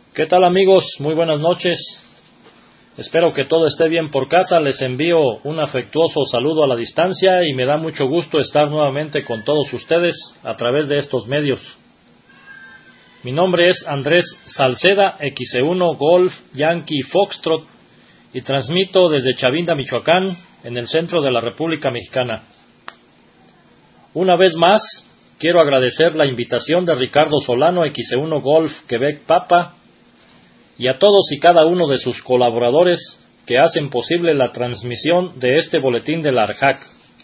¿Qué tal, amigos? Muy buenas noches. Espero que todo esté bien por casa. Les envío un afectuoso saludo a la distancia y me da mucho gusto estar nuevamente con todos ustedes a través de estos medios. Mi nombre es Andrés Salceda, XE1 Golf Yankee Foxtrot, y transmito desde Chavinda, Michoacán, en el centro de la República Mexicana. Una vez más, quiero agradecer la invitación de Ricardo Solano, XE1 Golf Quebec Papa, y a todos y cada uno de sus colaboradores que hacen posible la transmisión de este boletín de la ARJAC.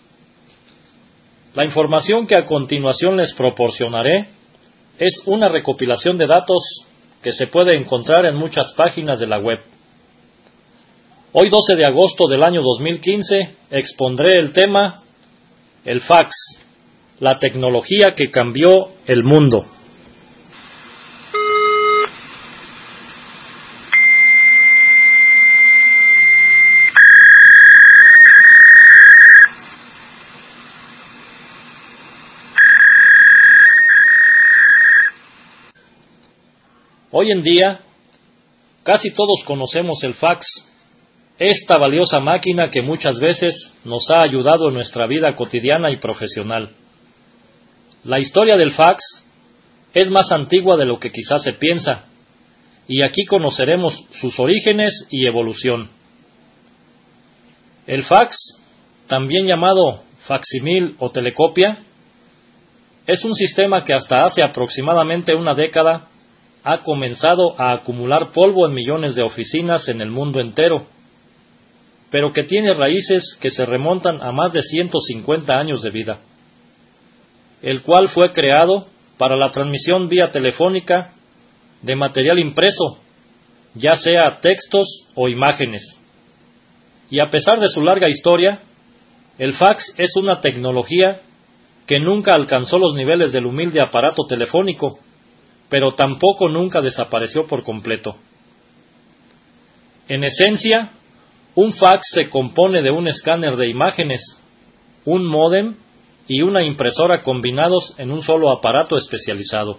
La información que a continuación les proporcionaré es una recopilación de datos que se puede encontrar en muchas páginas de la web. Hoy 12 de agosto del año 2015 expondré el tema el fax, la tecnología que cambió el mundo. Hoy en día, casi todos conocemos el fax, esta valiosa máquina que muchas veces nos ha ayudado en nuestra vida cotidiana y profesional. La historia del fax es más antigua de lo que quizás se piensa, y aquí conoceremos sus orígenes y evolución. El fax, también llamado facsimil o telecopia, es un sistema que hasta hace aproximadamente una década ha comenzado a acumular polvo en millones de oficinas en el mundo entero, pero que tiene raíces que se remontan a más de 150 años de vida, el cual fue creado para la transmisión vía telefónica de material impreso, ya sea textos o imágenes. Y a pesar de su larga historia, el fax es una tecnología que nunca alcanzó los niveles del humilde aparato telefónico, pero tampoco nunca desapareció por completo. En esencia, un fax se compone de un escáner de imágenes, un módem y una impresora combinados en un solo aparato especializado.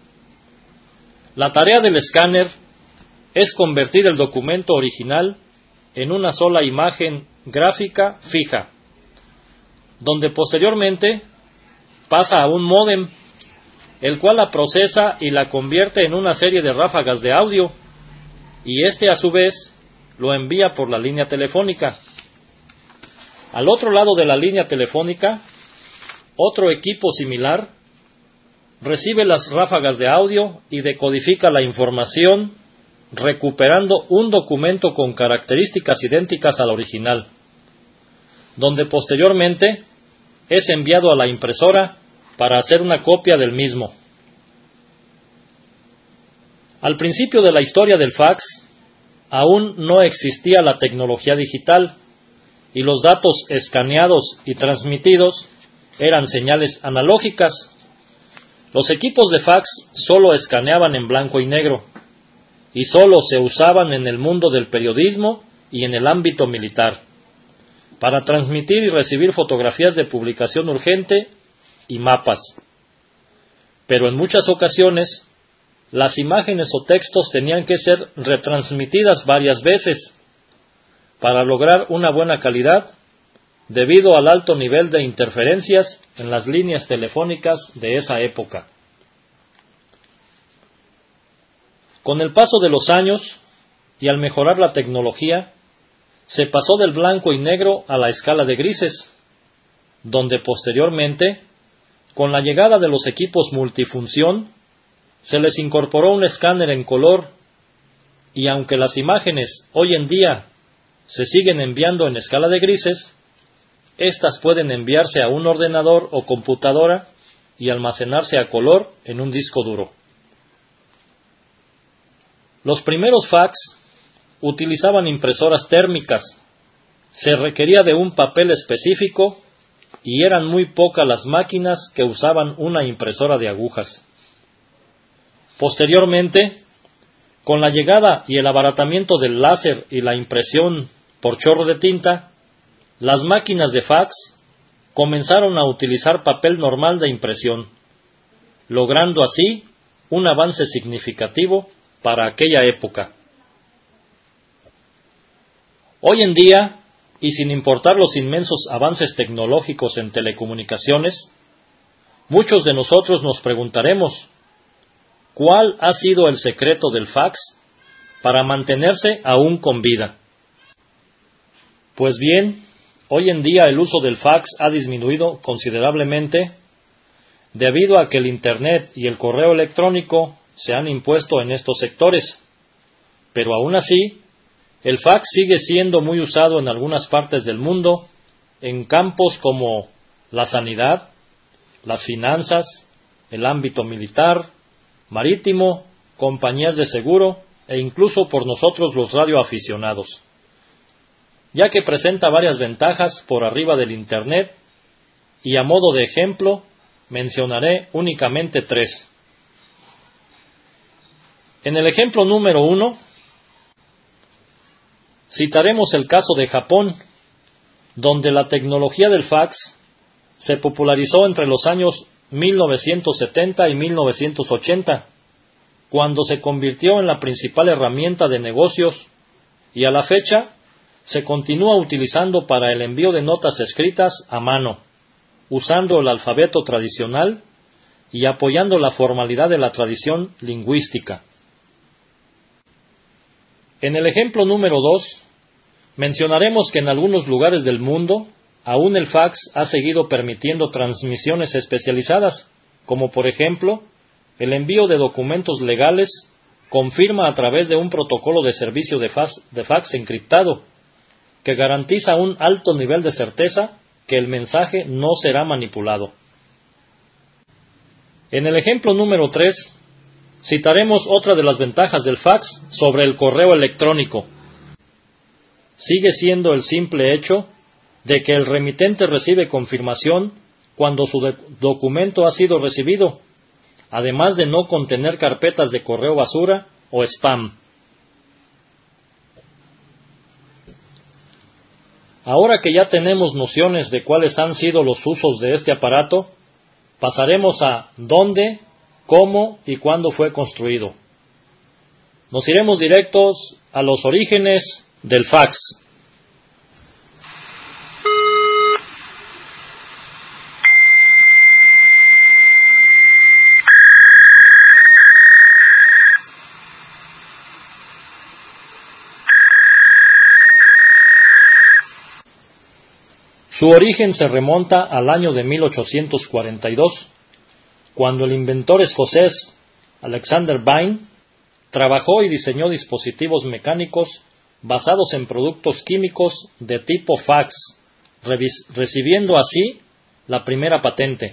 La tarea del escáner es convertir el documento original en una sola imagen gráfica fija, donde posteriormente pasa a un módem, el cual la procesa y la convierte en una serie de ráfagas de audio, y a su vez lo envía por la línea telefónica. Al otro lado de la línea telefónica, otro equipo similar recibe las ráfagas de audio y decodifica la información, recuperando un documento con características idénticas al original, donde posteriormente es enviado a la impresora para hacer una copia del mismo. Al principio de la historia del fax, aún no existía la tecnología digital y los datos escaneados y transmitidos eran señales analógicas. Los equipos de fax solo escaneaban en blanco y negro y solo se usaban en el mundo del periodismo y en el ámbito militar, para transmitir y recibir fotografías de publicación urgente y mapas. Pero en muchas ocasiones, las imágenes o textos tenían que ser retransmitidas varias veces para lograr una buena calidad, debido al alto nivel de interferencias en las líneas telefónicas de esa época. Con el paso de los años y al mejorar la tecnología, se pasó del blanco y negro a la escala de grises, donde posteriormente, con la llegada de los equipos multifunción, se les incorporó un escáner en color, y aunque las imágenes hoy en día se siguen enviando en escala de grises, estas pueden enviarse a un ordenador o computadora y almacenarse a color en un disco duro. Los primeros fax utilizaban impresoras térmicas, se requería de un papel específico y eran muy pocas las máquinas que usaban una impresora de agujas. Posteriormente, con la llegada y el abaratamiento del láser y la impresión por chorro de tinta, las máquinas de fax comenzaron a utilizar papel normal de impresión, logrando así un avance significativo para aquella época. Hoy en día, y sin importar los inmensos avances tecnológicos en telecomunicaciones, muchos de nosotros nos preguntaremos, ¿cuál ha sido el secreto del fax para mantenerse aún con vida? Pues bien, hoy en día el uso del fax ha disminuido considerablemente debido a que el Internet y el correo electrónico se han impuesto en estos sectores. Pero aún así, el fax sigue siendo muy usado en algunas partes del mundo, en campos como la sanidad, las finanzas, el ámbito militar, marítimo, compañías de seguro e incluso por nosotros los radioaficionados, ya que presenta varias ventajas por arriba del Internet, y a modo de ejemplo mencionaré únicamente 3. En el ejemplo número 1, citaremos el caso de Japón, donde la tecnología del fax se popularizó entre los años 1970 y 1980, cuando se convirtió en la principal herramienta de negocios, y a la fecha se continúa utilizando para el envío de notas escritas a mano, usando el alfabeto tradicional y apoyando la formalidad de la tradición lingüística. En el ejemplo número 2, mencionaremos que en algunos lugares del mundo, aún el fax ha seguido permitiendo transmisiones especializadas, como por ejemplo, el envío de documentos legales con firma a través de un protocolo de servicio de fax encriptado, que garantiza un alto nivel de certeza que el mensaje no será manipulado. En el ejemplo número 3, citaremos otra de las ventajas del fax sobre el correo electrónico. Sigue siendo el simple hecho de que el remitente recibe confirmación cuando su documento ha sido recibido, además de no contener carpetas de correo basura o spam. Ahora que ya tenemos nociones de cuáles han sido los usos de este aparato, pasaremos a dónde, cómo y cuándo fue construido. Nos iremos directos a los orígenes del fax. Su origen se remonta al año de 1842, cuando el inventor escocés Alexander Bain trabajó y diseñó dispositivos mecánicos basados en productos químicos de tipo fax, recibiendo así la primera patente.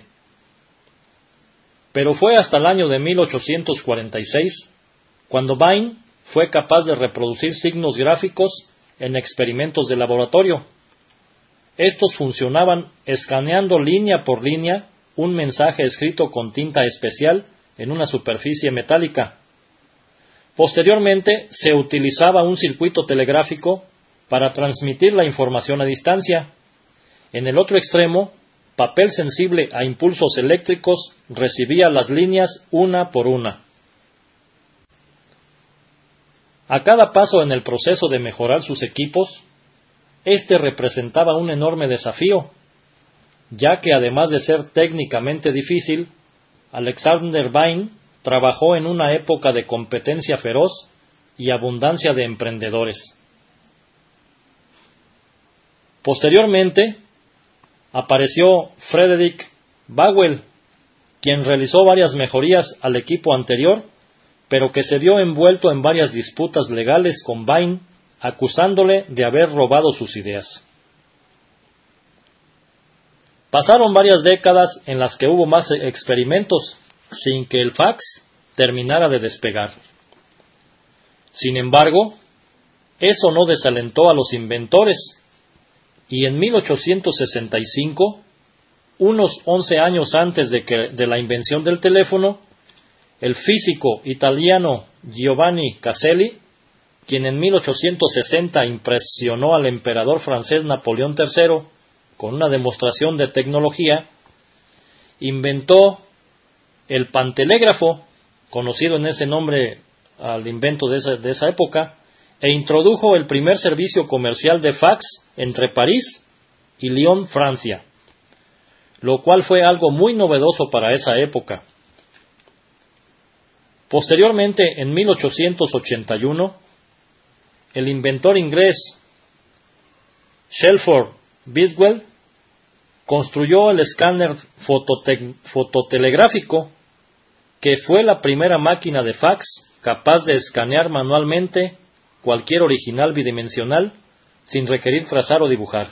Pero fue hasta el año de 1846 cuando Bain fue capaz de reproducir signos gráficos en experimentos de laboratorio. Estos funcionaban escaneando línea por línea un mensaje escrito con tinta especial en una superficie metálica. Posteriormente se utilizaba un circuito telegráfico para transmitir la información a distancia. En el otro extremo, papel sensible a impulsos eléctricos recibía las líneas una por una. A cada paso en el proceso de mejorar sus equipos, este representaba un enorme desafío, ya que además de ser técnicamente difícil, Alexander Bain trabajó en una época de competencia feroz y abundancia de emprendedores. Posteriormente, apareció Frederick Bauer, quien realizó varias mejorías al equipo anterior, pero que se vio envuelto en varias disputas legales con Bain, acusándole de haber robado sus ideas. Pasaron varias décadas en las que hubo más experimentos, sin que el fax terminara de despegar. Sin embargo, eso no desalentó a los inventores, y en 1865, unos 11 años antes de la invención del teléfono, el físico italiano Giovanni Caselli, quien en 1860 impresionó al emperador francés Napoleón III con una demostración de tecnología, inventó el pantelégrafo, conocido en ese nombre al invento de esa época, e introdujo el primer servicio comercial de fax entre París y Lyon, Francia, lo cual fue algo muy novedoso para esa época. Posteriormente, en 1881, el inventor inglés Shelford Bidwell construyó el escáner fototelegráfico, que fue la primera máquina de fax capaz de escanear manualmente cualquier original bidimensional sin requerir trazar o dibujar.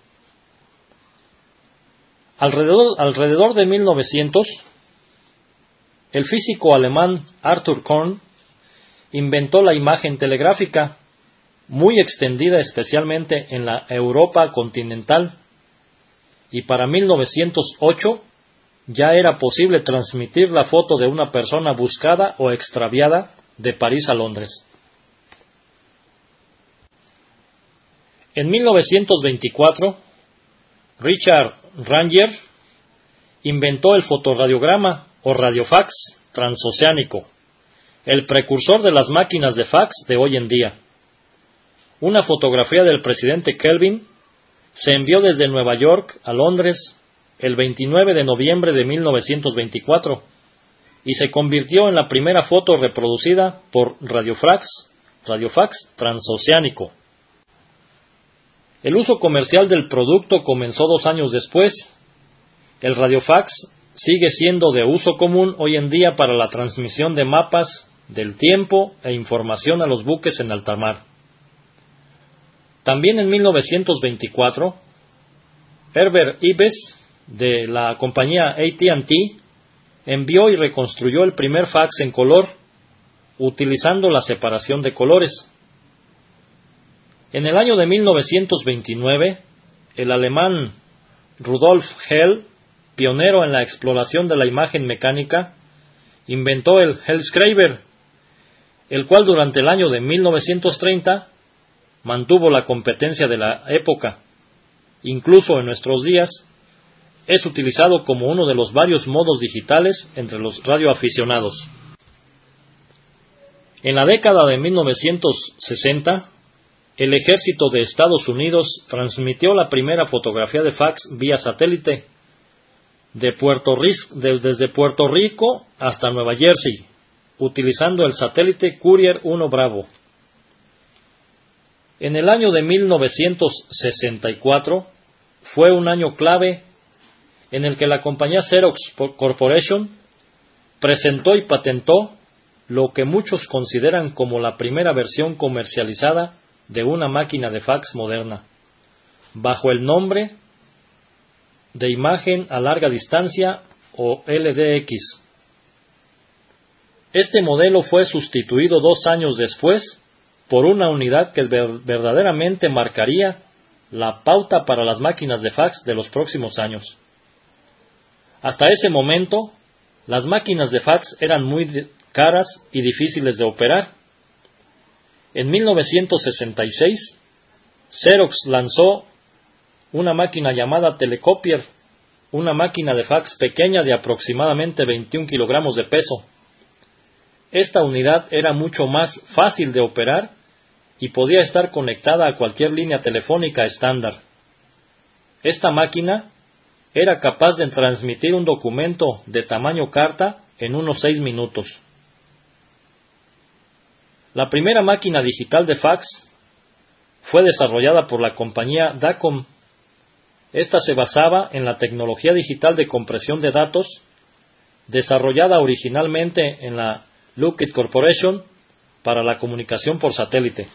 Alrededor de 1900, el físico alemán Arthur Korn inventó la imagen telegráfica, muy extendida especialmente en la Europa continental, y para 1908 ya era posible transmitir la foto de una persona buscada o extraviada de París a Londres. En 1924, Richard Ranger inventó el fotoradiograma o radiofax transoceánico, el precursor de las máquinas de fax de hoy en día. Una fotografía del presidente Kelvin se envió desde Nueva York a Londres el 29 de noviembre de 1924 y se convirtió en la primera foto reproducida por radiofax transoceánico. El uso comercial del producto comenzó 2 años después. El radiofax sigue siendo de uso común hoy en día para la transmisión de mapas del tiempo e información a los buques en alta mar. También en 1924, Herbert Ives, de la compañía AT&T, envió y reconstruyó el primer fax en color, utilizando la separación de colores. En el año de 1929, el alemán Rudolf Hell, pionero en la exploración de la imagen mecánica, inventó el Hellschreiber, el cual durante el año de 1930 mantuvo la competencia de la época. Incluso en nuestros días, es utilizado como uno de los varios modos digitales entre los radioaficionados. En la década de 1960, el ejército de Estados Unidos transmitió la primera fotografía de fax vía satélite desde Puerto Rico hasta Nueva Jersey, utilizando el satélite Courier 1 Bravo. En el año de 1964 fue un año clave en el que la compañía Xerox Corporation presentó y patentó lo que muchos consideran como la primera versión comercializada de una máquina de fax moderna, bajo el nombre de imagen a larga distancia o LDX. Este modelo fue sustituido 2 años después por una unidad que verdaderamente marcaría la pauta para las máquinas de fax de los próximos años. Hasta ese momento, las máquinas de fax eran muy caras y difíciles de operar. En 1966, Xerox lanzó una máquina llamada Telecopier, una máquina de fax pequeña de aproximadamente 21 kilogramos de peso. Esta unidad era mucho más fácil de operar y podía estar conectada a cualquier línea telefónica estándar. Esta máquina era capaz de transmitir un documento de tamaño carta en unos 6 minutos. La primera máquina digital de fax fue desarrollada por la compañía Dacom. Esta se basaba en la tecnología digital de compresión de datos, desarrollada originalmente en la Lockheed Corporation para la comunicación por satélite.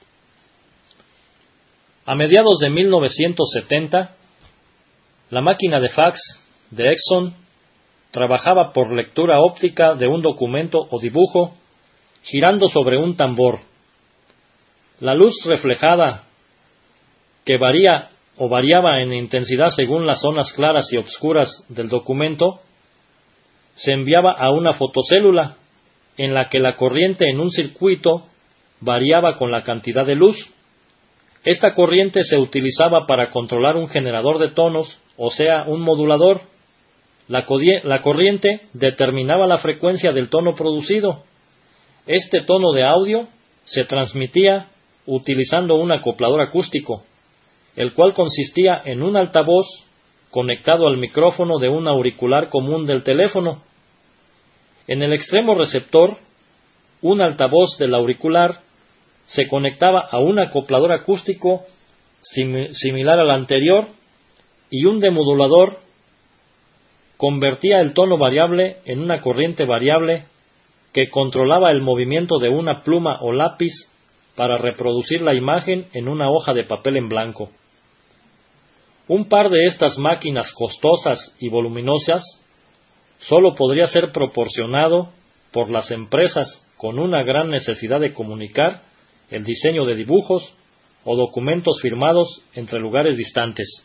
A mediados de 1970, la máquina de fax de Exxon trabajaba por lectura óptica de un documento o dibujo girando sobre un tambor. La luz reflejada, que variaba en intensidad según las zonas claras y obscuras del documento, se enviaba a una fotocélula en la que la corriente en un circuito variaba con la cantidad de luz. Esta corriente se utilizaba para controlar un generador de tonos, o sea, un modulador. La corriente determinaba la frecuencia del tono producido. Este tono de audio se transmitía utilizando un acoplador acústico, el cual consistía en un altavoz conectado al micrófono de un auricular común del teléfono. En el extremo receptor, un altavoz del auricular se conectaba a un acoplador acústico similar al anterior, y un demodulador convertía el tono variable en una corriente variable que controlaba el movimiento de una pluma o lápiz para reproducir la imagen en una hoja de papel en blanco. Un par de estas máquinas costosas y voluminosas solo podría ser proporcionado por las empresas con una gran necesidad de comunicar el diseño de dibujos o documentos firmados entre lugares distantes.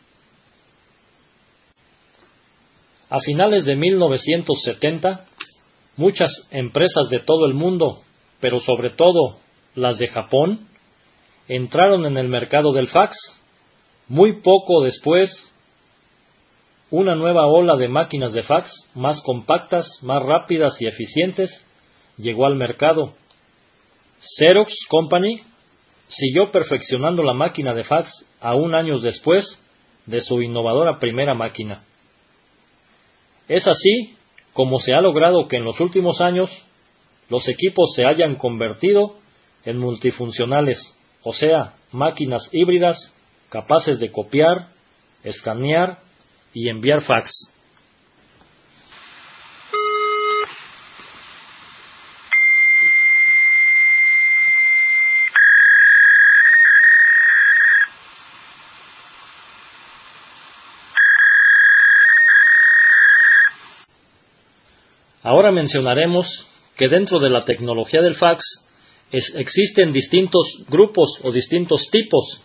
A finales de 1970, muchas empresas de todo el mundo, pero sobre todo las de Japón, entraron en el mercado del fax. Muy poco después, una nueva ola de máquinas de fax más compactas, más rápidas y eficientes llegó al mercado. Xerox Company siguió perfeccionando la máquina de fax aún años después de su innovadora primera máquina. Es así como se ha logrado que en los últimos años los equipos se hayan convertido en multifuncionales, o sea, máquinas híbridas capaces de copiar, escanear y enviar fax. Ahora mencionaremos que dentro de la tecnología del fax existen distintos grupos o distintos tipos.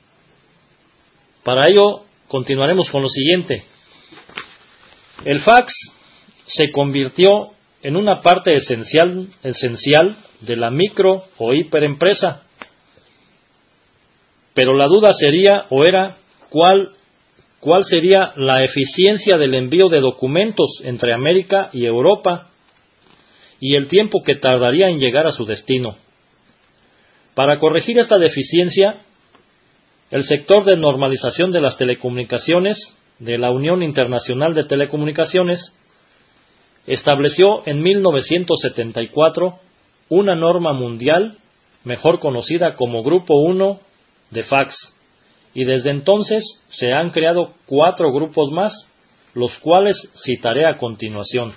Para ello, continuaremos con lo siguiente. El fax se convirtió en una parte esencial de la micro o hiperempresa. Pero la duda sería o era ¿cuál sería la eficiencia del envío de documentos entre América y Europa y el tiempo que tardaría en llegar a su destino? Para corregir esta deficiencia, el sector de normalización de las telecomunicaciones de la Unión Internacional de Telecomunicaciones estableció en 1974 una norma mundial, mejor conocida como Grupo 1 de fax, y desde entonces se han creado 4 grupos más, los cuales citaré a continuación.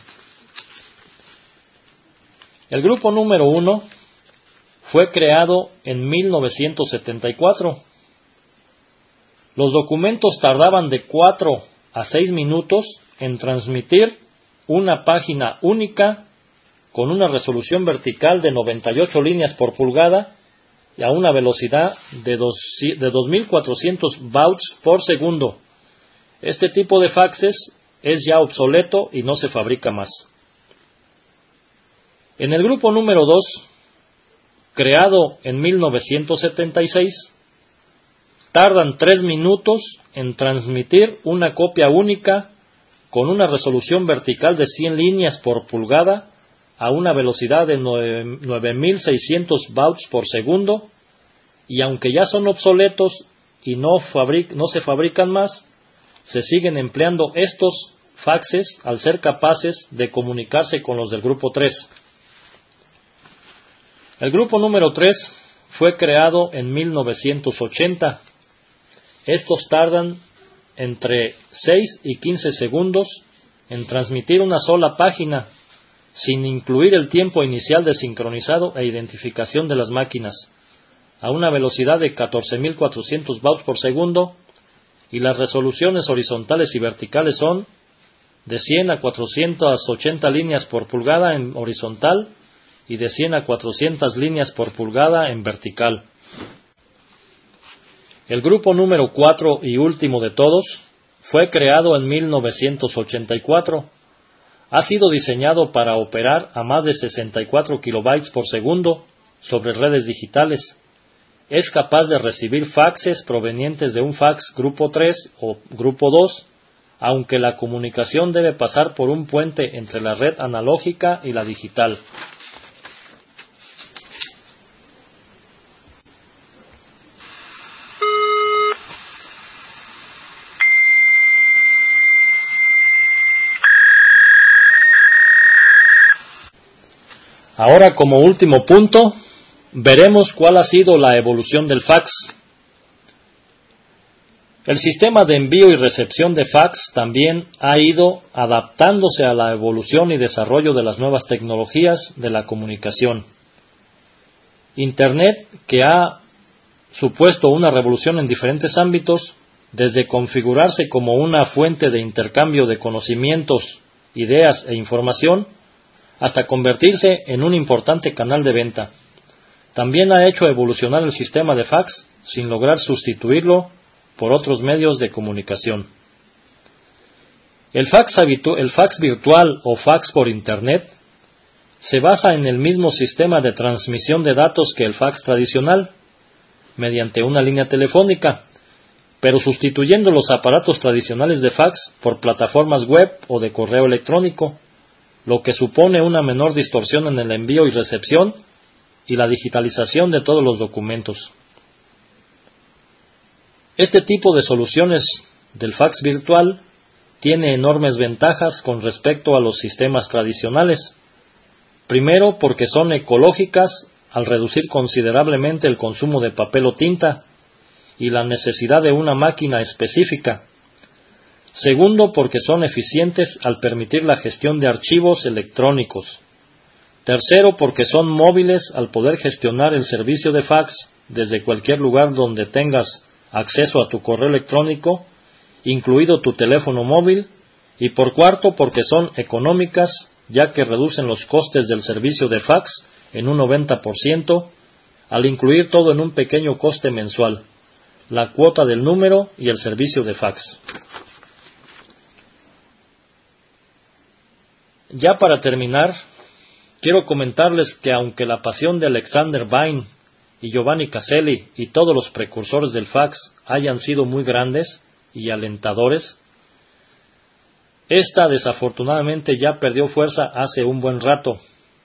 El grupo número 1 fue creado en 1974. Los documentos tardaban de 4 a 6 minutos en transmitir una página única con una resolución vertical de 98 líneas por pulgada y a una velocidad de 2400 bytes por segundo. Este tipo de faxes es ya obsoleto y no se fabrica más. En el grupo número 2, creado en 1976, tardan 3 minutos en transmitir una copia única con una resolución vertical de 100 líneas por pulgada a una velocidad de 9600 bytes por segundo, y aunque ya son obsoletos y no se fabrican más, se siguen empleando estos faxes al ser capaces de comunicarse con los del grupo 3. El grupo número 3 fue creado en 1980. Estos tardan entre 6 y 15 segundos en transmitir una sola página, sin incluir el tiempo inicial de sincronizado e identificación de las máquinas, a una velocidad de 14.400 bytes por segundo, y las resoluciones horizontales y verticales son de 100 a 480 líneas por pulgada en horizontal y de 100 a 400 líneas por pulgada en vertical. El grupo número 4 y último de todos fue creado en 1984. Ha sido diseñado para operar a más de 64 kilobytes por segundo sobre redes digitales. Es capaz de recibir faxes provenientes de un fax grupo 3 o grupo 2, aunque la comunicación debe pasar por un puente entre la red analógica y la digital. Ahora, como último punto, veremos cuál ha sido la evolución del fax. El sistema de envío y recepción de fax también ha ido adaptándose a la evolución y desarrollo de las nuevas tecnologías de la comunicación. Internet, que ha supuesto una revolución en diferentes ámbitos, desde configurarse como una fuente de intercambio de conocimientos, ideas e información, hasta convertirse en un importante canal de venta. También ha hecho evolucionar el sistema de fax sin lograr sustituirlo por otros medios de comunicación. El fax virtual o fax por Internet se basa en el mismo sistema de transmisión de datos que el fax tradicional, mediante una línea telefónica, pero sustituyendo los aparatos tradicionales de fax por plataformas web o de correo electrónico, lo que supone una menor distorsión en el envío y recepción y la digitalización de todos los documentos. Este tipo de soluciones del fax virtual tiene enormes ventajas con respecto a los sistemas tradicionales. Primero, porque son ecológicas al reducir considerablemente el consumo de papel o tinta y la necesidad de una máquina específica. Segundo, porque son eficientes al permitir la gestión de archivos electrónicos. Tercero, porque son móviles al poder gestionar el servicio de fax desde cualquier lugar donde tengas acceso a tu correo electrónico, incluido tu teléfono móvil. Y por cuarto, porque son económicas, ya que reducen los costes del servicio de fax en un 90%, al incluir todo en un pequeño coste mensual, la cuota del número y el servicio de fax. Ya para terminar, quiero comentarles que aunque la pasión de Alexander Vine y Giovanni Caselli y todos los precursores del fax hayan sido muy grandes y alentadores, esta desafortunadamente ya perdió fuerza hace un buen rato.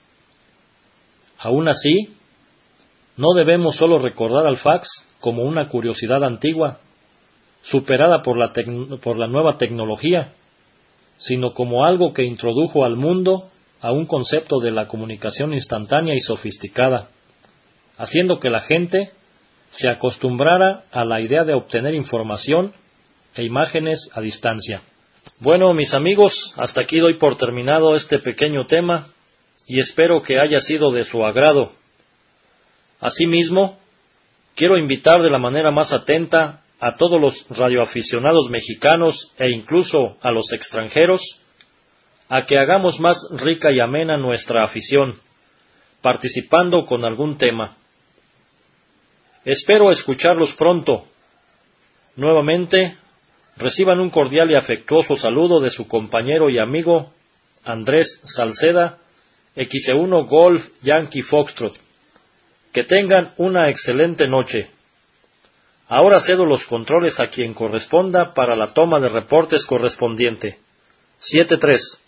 Aún así, no debemos solo recordar al fax como una curiosidad antigua, superada por la nueva tecnología, sino como algo que introdujo al mundo a un concepto de la comunicación instantánea y sofisticada, haciendo que la gente se acostumbrara a la idea de obtener información e imágenes a distancia. Bueno, mis amigos, hasta aquí doy por terminado este pequeño tema y espero que haya sido de su agrado. Asimismo, quiero invitar de la manera más atenta a todos los radioaficionados mexicanos e incluso a los extranjeros a que hagamos más rica y amena nuestra afición, participando con algún tema. Espero escucharlos pronto. Nuevamente, reciban un cordial y afectuoso saludo de su compañero y amigo Andrés Salceda, XE1 Golf Yankee Foxtrot. Que tengan una excelente noche. Ahora cedo los controles a quien corresponda para la toma de reportes correspondiente. 7-3.